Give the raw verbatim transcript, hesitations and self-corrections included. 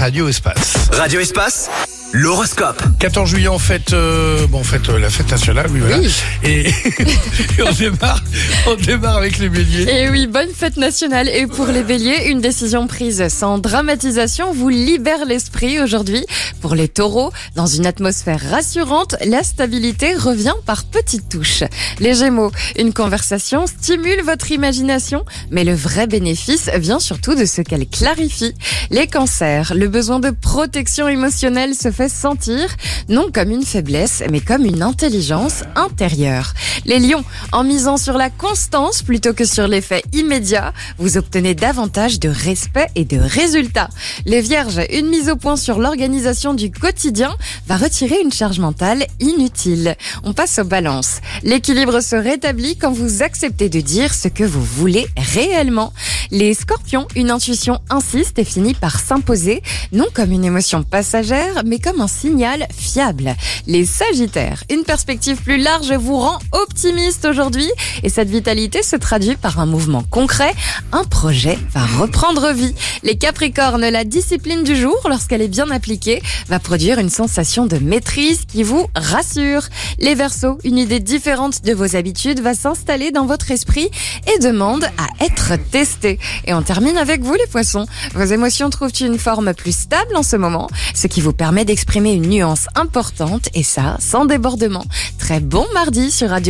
Radio Espace. Radio Espace, l'horoscope. quatorze juillet, en fait, euh, bon, en fait, euh, la fête nationale, oui, voilà. Oui. Et, et on démarre, on démarre avec les béliers. Et oui, bonne fête nationale. Et pour les béliers, une décision prise sans dramatisation vous libère l'esprit aujourd'hui. Pour les taureaux, dans une atmosphère rassurante, la stabilité revient par petites touches. Les gémeaux, une conversation stimule votre imagination, mais le vrai bénéfice vient surtout de ce qu'elle clarifie. Les cancers, le besoin de protection émotionnelle se fait sentir, non comme une faiblesse, mais comme une intelligence intérieure. Les lions, en misant sur la constance plutôt que sur l'effet immédiat, vous obtenez davantage de respect et de résultats. Les vierges, une mise au point sur l'organisation du quotidien va retirer une charge mentale inutile. On passe aux balances. L'équilibre se rétablit quand vous acceptez de dire ce que vous voulez réellement. Les scorpions, une intuition insiste et finit par s'imposer, non comme une émotion passagère, mais comme un signal fiable. Les sagittaires, une perspective plus large vous rend optimiste aujourd'hui et cette vitalité se traduit par un mouvement concret. Un projet va reprendre vie. Les capricornes, la discipline du jour, lorsqu'elle est bien appliquée, va produire une sensation de maîtrise qui vous rassure. Les verseaux, une idée différente de vos habitudes va s'installer dans votre esprit et demande à être testée. Et on termine avec vous les poissons. Vos émotions trouvent une forme plus stable en ce moment, ce qui vous permet d'exprimer une nuance importante et ça sans débordement. Très bon mardi sur Radio